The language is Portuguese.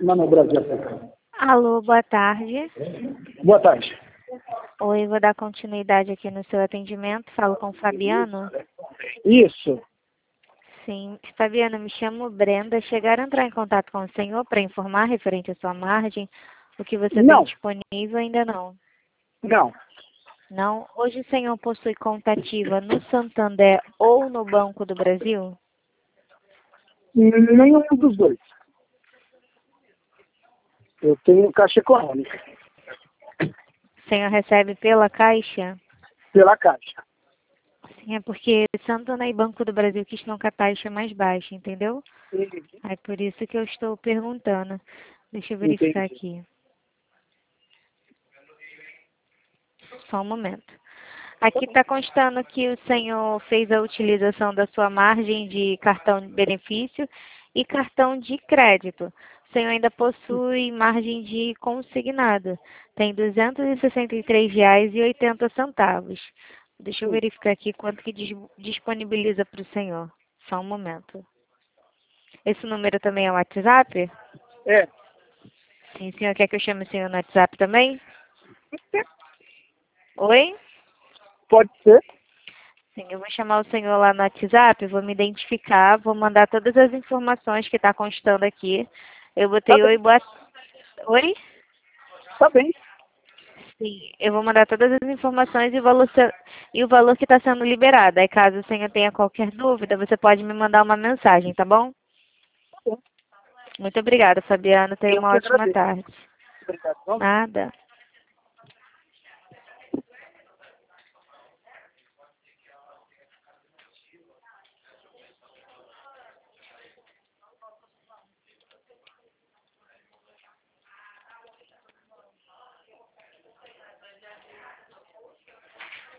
Mano Brasil Africano. Alô, boa tarde. Boa tarde. Oi, vou dar continuidade aqui no seu atendimento. Falo com o Fabiano. Isso. Sim, Fabiano, me chamo Brenda. Chegaram a entrar em contato com o senhor para informar referente à sua margem? O que você Não. tem disponível ainda não? Não. Não? Hoje o senhor possui conta ativa no Santander ou no Banco do Brasil? Nenhum dos dois. Eu tenho Caixa Econômica. O senhor recebe pela Caixa? Pela Caixa. Sim, é porque Santander e Banco do Brasil que estão com a taxa mais baixa, entendeu? É por isso que eu estou perguntando. Deixa eu verificar Entendi. aqui. Só um momento. Aqui está constando que o senhor fez a utilização da sua margem de cartão de benefício e cartão de crédito. O senhor ainda possui margem de consignado. Tem R$ 263,80. Deixa eu verificar aqui quanto que disponibiliza para o senhor. Só um momento. Esse número também é o WhatsApp? É. Sim, o senhor quer que eu chame o senhor no WhatsApp também? Oi? Pode ser. Sim, eu vou chamar o senhor lá no WhatsApp, vou me identificar, vou mandar todas as informações que está constando aqui. Eu Tá botei bem. oi, boa... Oi? Tá bem. Sim, eu vou mandar todas as informações e o valor que está sendo liberado. Aí caso o senhor tenha qualquer dúvida, você pode me mandar uma mensagem, tá bom? Tá bom. Muito obrigada, Fabiano. Tenha Eu uma que ótima agradeço. tarde. Obrigado. Nada.